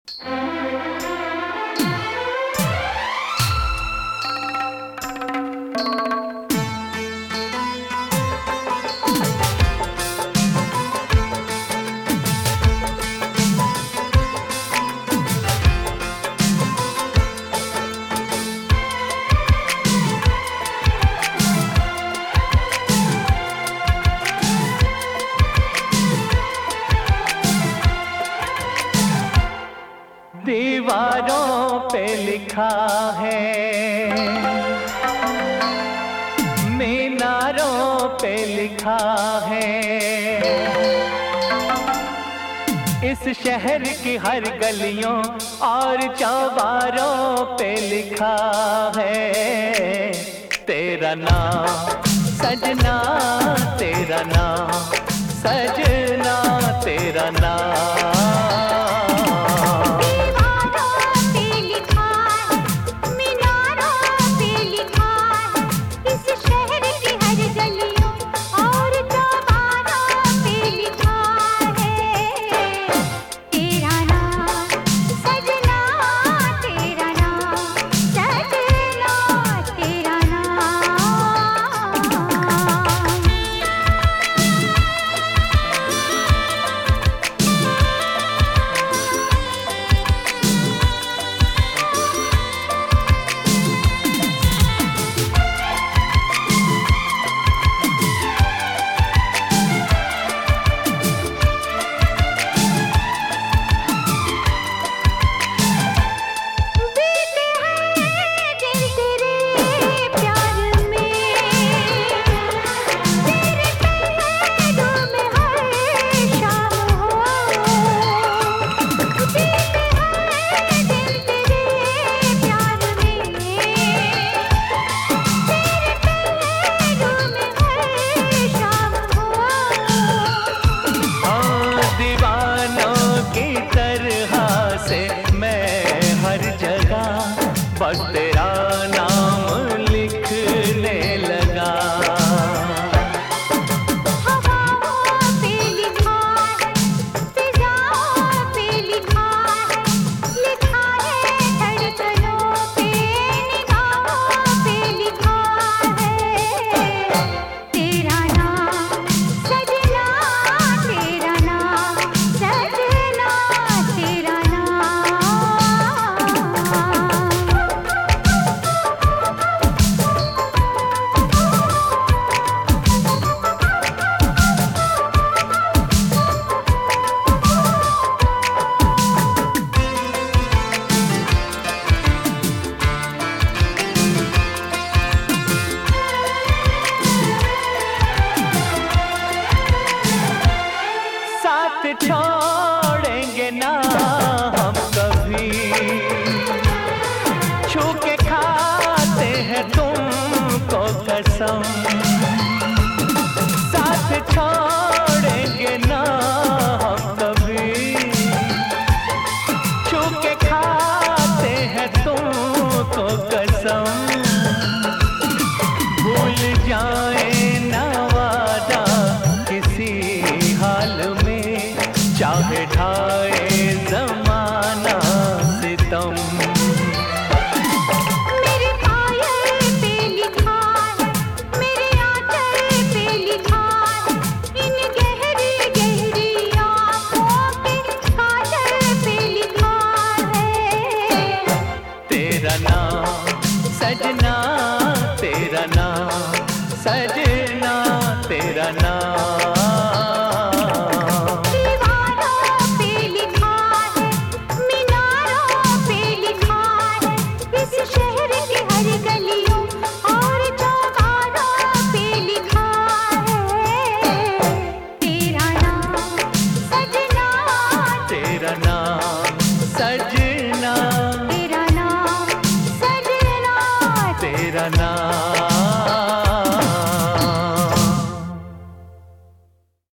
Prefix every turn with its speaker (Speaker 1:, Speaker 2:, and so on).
Speaker 1: दीवारों पे लिखा है, मीनारों पे लिखा है, इस शहर की हर गलियों और चौबारों पे लिखा है तेरा नाम सजना, तेरा नाम सजना, तेरा नाम। बस तेरा नाम लिखने लगा।
Speaker 2: हवाओं पे लिखा है, फिजाओं पे लिखा है, लिखा है धड़कनों पे, निगाहों पे लिखा है तेरा नाम सजना, तेरा नाम सजना, तेरा नाम।
Speaker 1: साथ छोड़ेंगे ना हम कभी, छू के खाते हैं तुमको कसम। साथ छोड़ेंगे ना हम कभी, छू के खाते हैं तुमको कसम। भूल जाए ना वादा किसी हाल में, चाहे ढाए ज़माना सितम।
Speaker 2: मेरे पायल पे लिखा है, मेरे आंचल पे लिखा है, इन गहरी गहरी आँखों के काजल पे लिखा है
Speaker 1: तेरा नाम सजना, तेरा नाम सजना, तेरा नाम।